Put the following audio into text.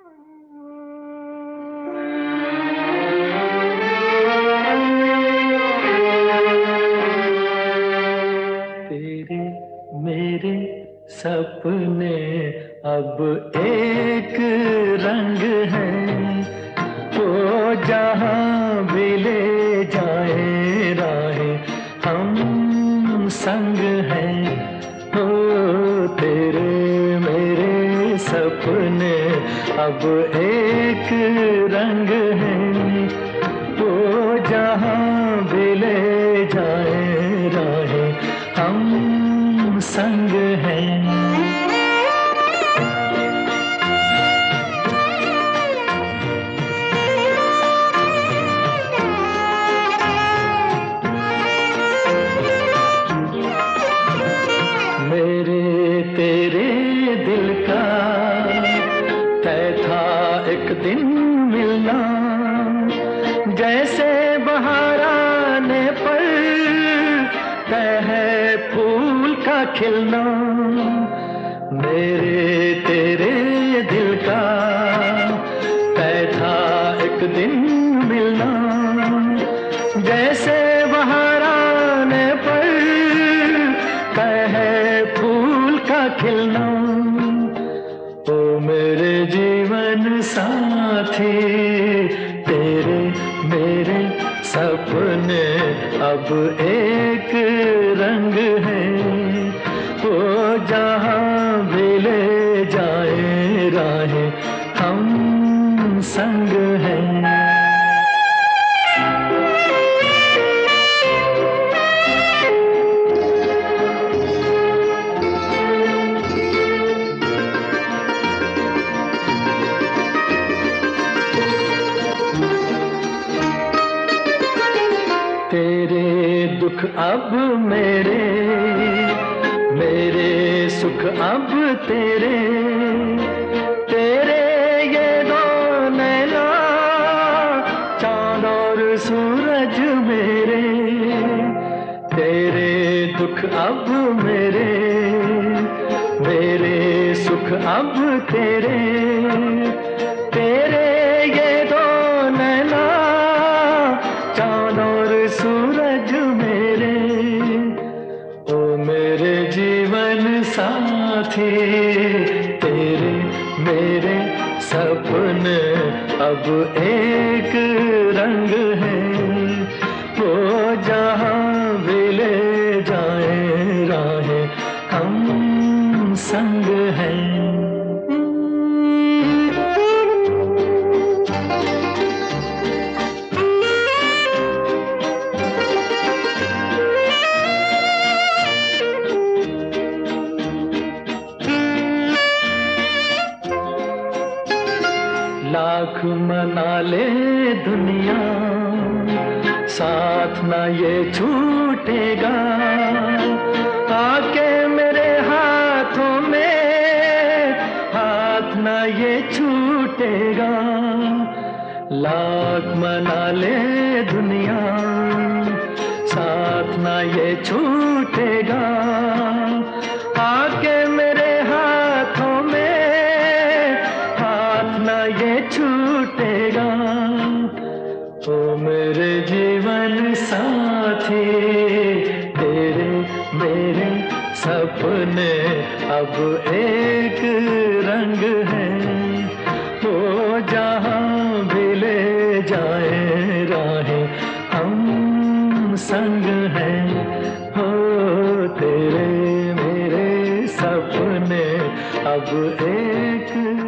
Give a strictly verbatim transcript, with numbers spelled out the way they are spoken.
तेरे मेरे सपने अब एक रंग हैं, वो जहाँ भी ले जाए राहें हम संग हैं। ओ तेरे मेरे सपने अब एक रंग हैं, वो जहाँ भी ले जाए राहें हम संग हैं। मेरे तेरे दिल का तय था एक दिन मिलना, जैसे बहार आने पर तय है फूल का खिलना। मेरे तेरे दिल का तय था एक दिन मिलना, जैसे बहार आने पर तय है फूल का खिलना। ओ मेरे जीवन साथी, तेरे मेरे सपने अब एक रंग हैं, वो जहाँ भी ले जाए राहें हम संग हैं। तेरे दुख अब मेरे, मेरे सुख अब तेरे, तेरे ये दो नैना चांद और सूरज मेरे। तेरे दुख अब मेरे, मेरे सुख अब तेरे, तेरे ये दो नैना चांद और सूरज मेरे। ओ मेरे जीवन साथी, तेरे मेरे सपने अब एक रंग हैं, वो जहाँ भी ले जाए राहें हम संग हैं। लाख मना ले दुनिया, साथ ना ये छूटेगा। आके मेरे हाथों में हाथ ना ये छूटेगा। लाख मना ले दुनिया, साथ ना ये छूटेगा। आके मेरे हाथों में हाथ ना ये छूटेगा। ओ मेरे जीवन साथी, तेरे मेरे सपने अब एक रंग हैं, वो जहाँ भी ले जाए राहें हम संग हैं। हो तेरे मेरे सपने अब एक